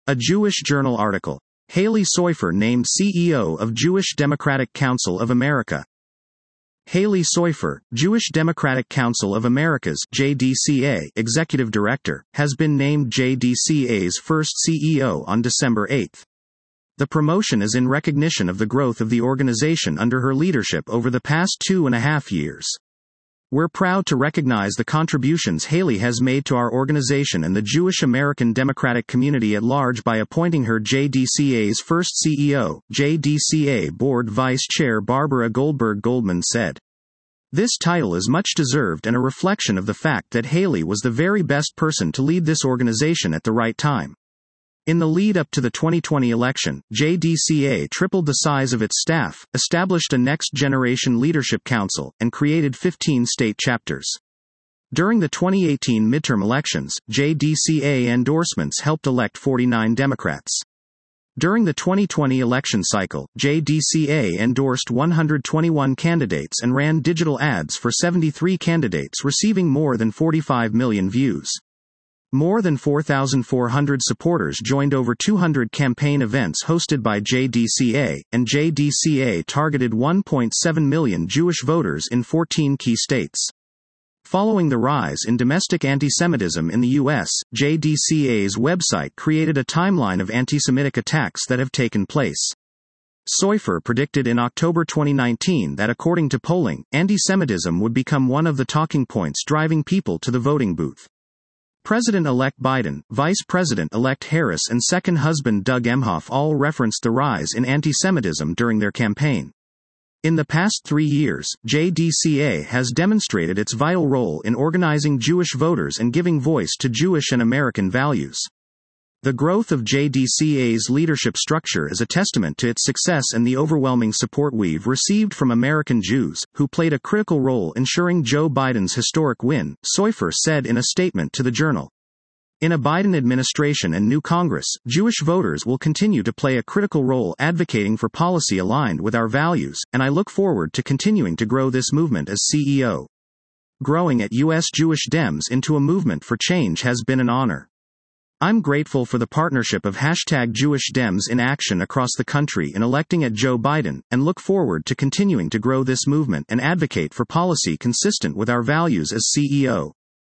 A Jewish Journal article. Haley Soifer named CEO of Jewish Democratic Council of America. Haley Soifer, Jewish Democratic Council of America's (JDCA) Executive Director, has been named JDCA's first CEO on December 8. The promotion is in recognition of the growth of the organization under her leadership over the past 2.5 years. We're proud to recognize the contributions Haley has made to our organization and the Jewish American Democratic community at large by appointing her JDCA's first CEO, JDCA Board Vice Chair Barbara Goldberg Goldman said. This title is much deserved and a reflection of the fact that Haley was the very best person to lead this organization at the right time. In the lead up to the 2020 election, JDCA tripled the size of its staff, established a next-generation leadership council, and created 15 state chapters. During the 2018 midterm elections, JDCA endorsements helped elect 49 Democrats. During the 2020 election cycle, JDCA endorsed 121 candidates and ran digital ads for 73 candidates, receiving more than 45 million views. More than 4,400 supporters joined over 200 campaign events hosted by JDCA, and JDCA targeted 1.7 million Jewish voters in 14 key states. Following the rise in domestic anti-Semitism in the U.S., JDCA's website created a timeline of anti-Semitic attacks that have taken place. Soifer predicted in October 2019 that according to polling, anti-Semitism would become one of the talking points driving people to the voting booth. President-elect Biden, Vice President-elect Harris and second husband Doug Emhoff all referenced the rise in anti-Semitism during their campaign. In the past 3 years, JDCA has demonstrated its vital role in organizing Jewish voters and giving voice to Jewish and American values. The growth of JDCA's leadership structure is a testament to its success and the overwhelming support we've received from American Jews, who played a critical role ensuring Joe Biden's historic win, Soifer said in a statement to the Journal. In a Biden administration and new Congress, Jewish voters will continue to play a critical role advocating for policy aligned with our values, and I look forward to continuing to grow this movement as CEO. Growing at U.S. Jewish Dems into a movement for change has been an honor. I'm grateful for the partnership of #Jewish Dems in action across the country in electing at Joe Biden, and look forward to continuing to grow this movement and advocate for policy consistent with our values as CEO.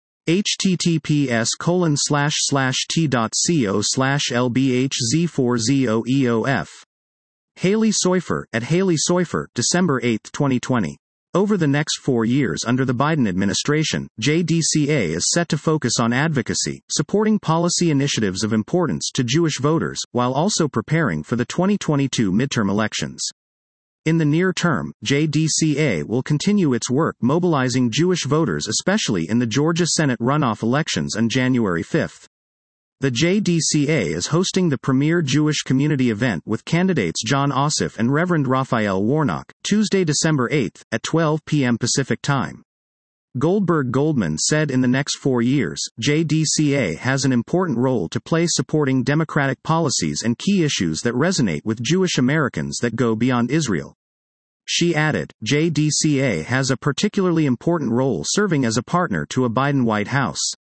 https://t.co/lbhz40eof. Haley Soifer, at Haley Soifer, December 8, 2020. Over the next 4 years under the Biden administration, JDCA is set to focus on advocacy, supporting policy initiatives of importance to Jewish voters, while also preparing for the 2022 midterm elections. In the near term, JDCA will continue its work mobilizing Jewish voters, especially in the Georgia Senate runoff elections on January 5. The JDCA is hosting the premier Jewish community event with candidates John Ossoff and Reverend Raphael Warnock, Tuesday, December 8, at 12 p.m. Pacific Time. Goldberg Goldman said in the next 4 years, JDCA has an important role to play supporting democratic policies and key issues that resonate with Jewish Americans that go beyond Israel. She added, JDCA has a particularly important role serving as a partner to a Biden White House.